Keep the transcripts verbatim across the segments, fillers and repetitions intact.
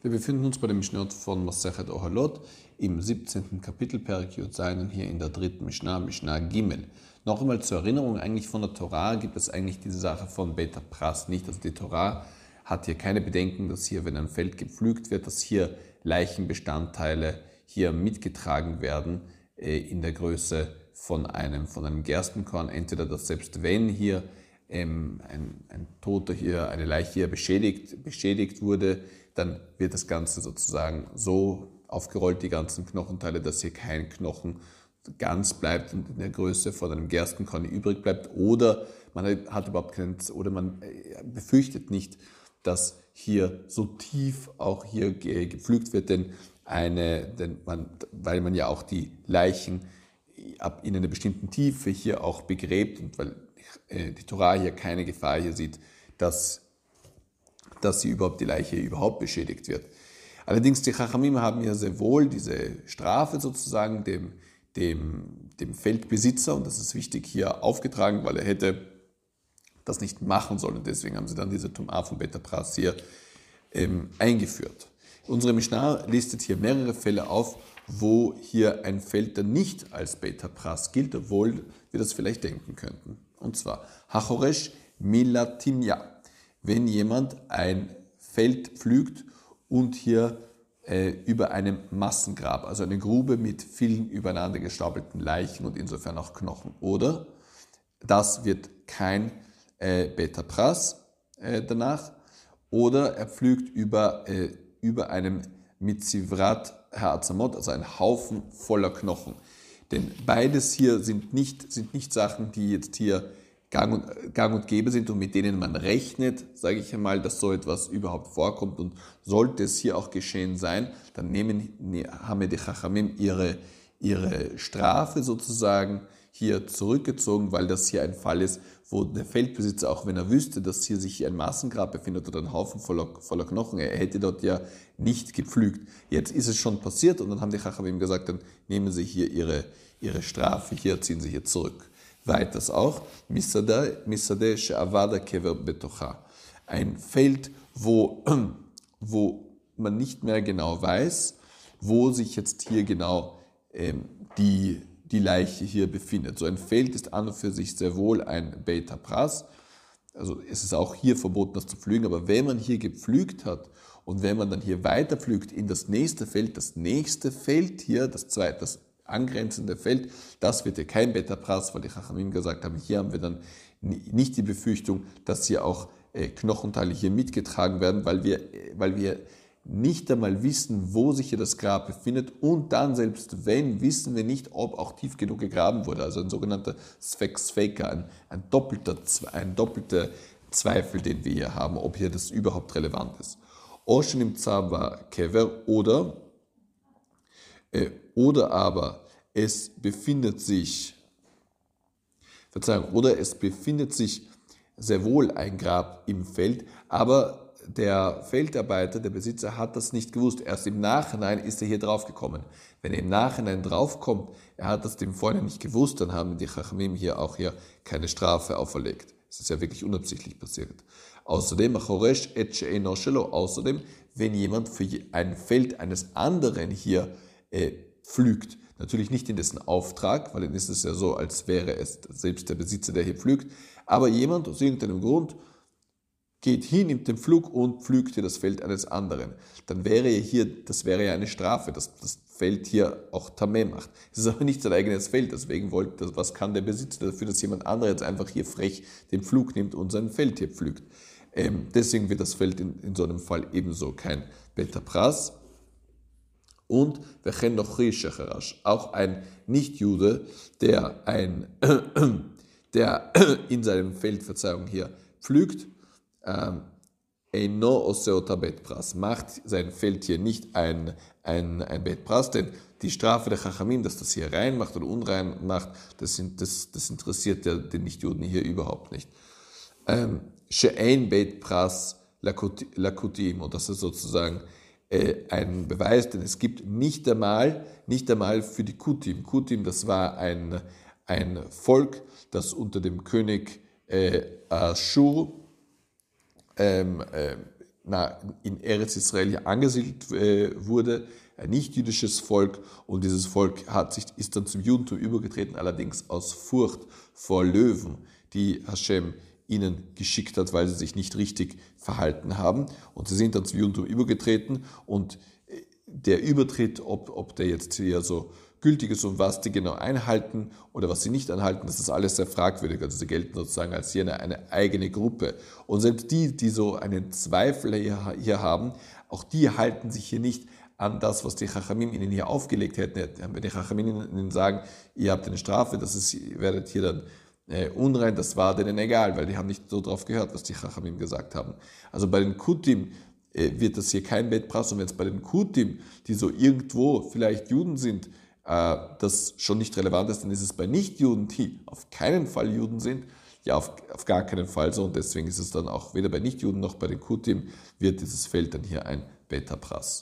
Wir befinden uns bei dem Mishnot von Masechet Ohalot im siebzehnten Kapitel Perek Yud Zayin und hier in der dritten Mishnah, Mishnah Gimel. Noch einmal zur Erinnerung, eigentlich von der Torah gibt es eigentlich diese Sache von Bet HaPras nicht. Also die Torah hat hier keine Bedenken, dass hier, wenn ein Feld gepflügt wird, dass hier Leichenbestandteile hier mitgetragen werden äh, in der Größe von einem, von einem Gerstenkorn. Entweder, dass selbst wenn hier ähm, ein, ein Toter hier, eine Leiche hier beschädigt, beschädigt wurde, dann wird das Ganze sozusagen so aufgerollt, die ganzen Knochenteile, dass hier kein Knochen ganz bleibt und in der Größe von einem Gerstenkorn übrig bleibt. Oder man hat überhaupt keinen, oder man befürchtet nicht, dass hier so tief auch hier gepflügt wird, denn eine, denn man, weil man ja auch die Leichen ab in einer bestimmten Tiefe hier auch begräbt und weil die Torah hier keine Gefahr hier sieht, dass dass sie überhaupt die Leiche überhaupt beschädigt wird. Allerdings die Chachamim haben ja sehr wohl diese Strafe sozusagen dem, dem, dem Feldbesitzer, und das ist wichtig, hier aufgetragen, weil er hätte das nicht machen sollen. Deswegen haben sie dann diese Tum'ah von Bet HaPras hier ähm, eingeführt. Unsere Mishnah listet hier mehrere Fälle auf, wo hier ein Feld dann nicht als Bet HaPras gilt, obwohl wir das vielleicht denken könnten. Und zwar Hachoresh Milatimya. Wenn jemand ein Feld pflügt und hier äh, über einem Massengrab, also eine Grube mit vielen übereinander gestapelten Leichen und insofern auch Knochen. Oder das wird kein äh, Bet HaPras äh, danach. Oder er pflügt über, äh, über einem Mitzivrat Ha'atzamot, also ein Haufen voller Knochen. Denn beides hier sind nicht, sind nicht Sachen, die jetzt hier Gang und, Gang und Gäbe sind und mit denen man rechnet, sage ich einmal, dass so etwas überhaupt vorkommt. Und sollte es hier auch geschehen sein, dann nehmen, haben ja die Chachamim ihre, ihre Strafe sozusagen hier zurückgezogen, weil das hier ein Fall ist, wo der Feldbesitzer, auch wenn er wüsste, dass hier sich ein Massengrab befindet oder ein Haufen voller, voller Knochen, er hätte dort ja nicht gepflügt. Jetzt ist es schon passiert und dann haben die Chachamim gesagt, dann nehmen sie hier ihre, ihre Strafe, hier ziehen sie hier zurück. Weiters auch, Misadeh she'avada kever betocha. Ein Feld, wo, wo man nicht mehr genau weiß, wo sich jetzt hier genau ähm, die, die Leiche hier befindet. So ein Feld ist an und für sich sehr wohl ein Bet HaPras. Also es ist auch hier verboten, das zu pflügen, aber wenn man hier gepflügt hat und wenn man dann hier weiter pflügt in das nächste Feld, das nächste Feld hier, das zweite, das angrenzende Feld, das wird ja kein Bet HaPras, weil die Chachamim gesagt haben, hier haben wir dann nicht die Befürchtung, dass hier auch äh, Knochenteile hier mitgetragen werden, weil wir, weil wir nicht einmal wissen, wo sich hier das Grab befindet und dann, selbst wenn, wissen wir nicht, ob auch tief genug gegraben wurde, also ein sogenannter Sfek-Sfeka, ein, ein, doppelter, ein doppelter Zweifel, den wir hier haben, ob hier das überhaupt relevant ist. Oshen im Zaba Kever oder äh, Oder aber es befindet sich, Verzeihung, oder es befindet sich sehr wohl ein Grab im Feld, aber der Feldarbeiter, der Besitzer, hat das nicht gewusst. Erst im Nachhinein ist er hier draufgekommen. Wenn er im Nachhinein draufkommt, er hat das dem Vorher nicht gewusst, dann haben die Chachamim hier auch hier keine Strafe auferlegt. Es ist ja wirklich unabsichtlich passiert. Außerdem, außerdem, wenn jemand für ein Feld eines anderen hier äh, pflügt. Natürlich nicht in dessen Auftrag, weil dann ist es ja so, als wäre es selbst der Besitzer, der hier pflügt. Aber jemand aus irgendeinem Grund geht hin, nimmt den Pflug und pflügt hier das Feld eines anderen. Dann wäre hier, das wäre ja eine Strafe, dass das Feld hier auch Tameh macht. Es ist aber nicht sein eigenes Feld, deswegen wollte das, was kann der Besitzer dafür, dass jemand anderer jetzt einfach hier frech den Pflug nimmt und sein Feld hier pflügt. Ähm, deswegen wird das Feld in, in so einem Fall ebenso kein Bet HaPras. Und auch ein Nichtjude, der, ein, der in seinem Feld, Verzeihung, hier pflügt, Eino Oseota Bet Pras, macht sein Feld hier nicht ein, ein, ein Bet Pras, denn die Strafe der Chachamim, dass das hier rein macht oder unrein macht, das, sind, das, das interessiert der, den Nichtjuden hier überhaupt nicht. She'ein Bet Pras Lakutim, und das ist sozusagen ein Beweis, denn es gibt nicht einmal, nicht einmal für die Kutim. Kutim, das war ein, ein Volk, das unter dem König äh, Aschur ähm, äh, in Eretz Israel hier angesiedelt wurde, ein nicht-jüdisches Volk, und dieses Volk hat sich, ist dann zum Judentum übergetreten, allerdings aus Furcht vor Löwen, die Hashem ihnen geschickt hat, weil sie sich nicht richtig verhalten haben, und sie sind dann zum Judentum übergetreten, und der Übertritt, ob, ob der jetzt hier so gültig ist und was die genau einhalten oder was sie nicht einhalten, das ist alles sehr fragwürdig. Also sie gelten sozusagen als hier eine, eine eigene Gruppe. Und selbst die, die so einen Zweifel hier, hier haben, auch die halten sich hier nicht an das, was die Chachamim ihnen hier aufgelegt hätten. Wenn die Chachamim ihnen sagen, ihr habt eine Strafe, das ist, ihr werdet hier dann äh, unrein, das war denen egal, weil die haben nicht so drauf gehört, was die Chachamim gesagt haben. Also bei den Kutim äh, wird das hier kein Bet Pras, und wenn es bei den Kutim, die so irgendwo vielleicht Juden sind, äh, das schon nicht relevant ist, dann ist es bei Nichtjuden, die auf keinen Fall Juden sind, ja, auf, auf gar keinen Fall so, und deswegen ist es dann auch weder bei Nichtjuden noch bei den Kutim wird dieses Feld dann hier ein Bet Pras.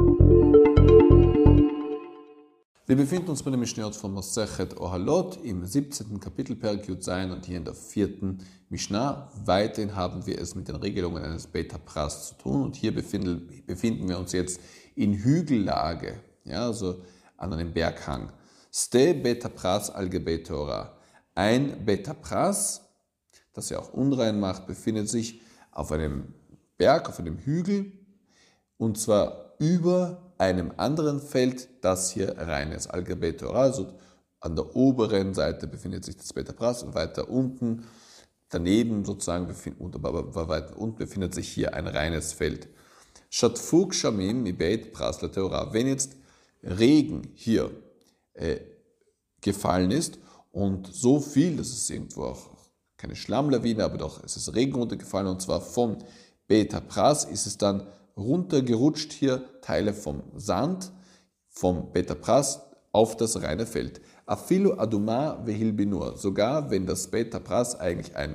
Wir befinden uns bei der Mishnayot von Masechet Ohalot im siebzehnten Kapitel Perek Yud Zayin und hier in der vierten Mishnah. Weiterhin haben wir es mit den Regelungen eines Bet Pras zu tun, und hier befinden, befinden wir uns jetzt in Hügellage, ja, also an einem Berghang. Ste Bet Pras al Gebei Torah. Ein Bet Pras, das ja auch unrein macht, befindet sich auf einem Berg, auf einem Hügel, und zwar über einem anderen Feld, das hier rein ist. Al-Gebei Torah, also an der oberen Seite befindet sich das Bet Pras, und weiter unten, daneben sozusagen, befind, aber weiter unten befindet sich hier ein reines Feld. Shatfu Gshamim mi Bet Pras la Torah. Wenn jetzt Regen hier äh, gefallen ist und so viel, das ist irgendwo auch keine Schlammlawine, aber doch, es ist Regen runtergefallen, und zwar vom Bet Pras ist es dann runtergerutscht hier Teile vom Sand, vom Bet Pras auf das reine Feld. Afilu aduma vehilbinur. Sogar wenn das Bet Pras eigentlich ein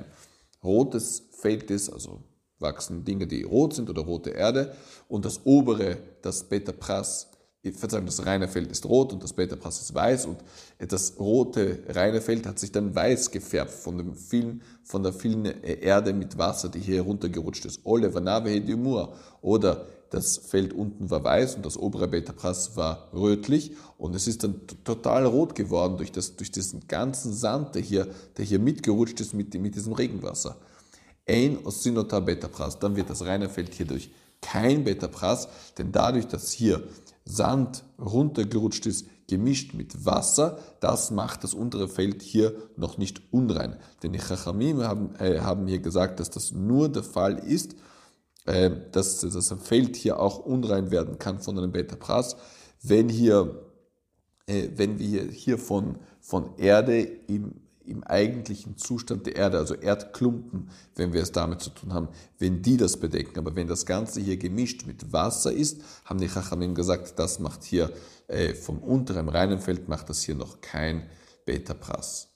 rotes Feld ist, also wachsen Dinge, die rot sind oder rote Erde, und das obere, das Bet Pras, Verzeihung, das reine Feld ist rot und das Bet Pras ist weiß, und das rote reine Feld hat sich dann weiß gefärbt von, dem vielen, von der vielen Erde mit Wasser, die hier runtergerutscht ist. Ole vanave hedimur. Oder das Feld unten war weiß und das obere Bet Pras war rötlich, und es ist dann total rot geworden durch, das, durch diesen ganzen Sand, der hier, der hier mitgerutscht ist mit, mit diesem Regenwasser. Ein osinota Bet Pras. Dann wird das reine Feld hierdurch kein Bet Pras, denn dadurch, dass hier Sand runtergerutscht ist, gemischt mit Wasser, das macht das untere Feld hier noch nicht unrein. Denn die Chachamim haben, äh, haben hier gesagt, dass das nur der Fall ist, äh, dass, dass ein Feld hier auch unrein werden kann von einem Bet Pras, wenn, hier, äh, wenn wir hier von, von Erde im im eigentlichen Zustand der Erde, also Erdklumpen, wenn wir es damit zu tun haben, wenn die das bedecken. Aber wenn das Ganze hier gemischt mit Wasser ist, haben die Chachamim gesagt, das macht hier äh, vom unteren reinen Feld, macht das hier noch kein Bet Pras.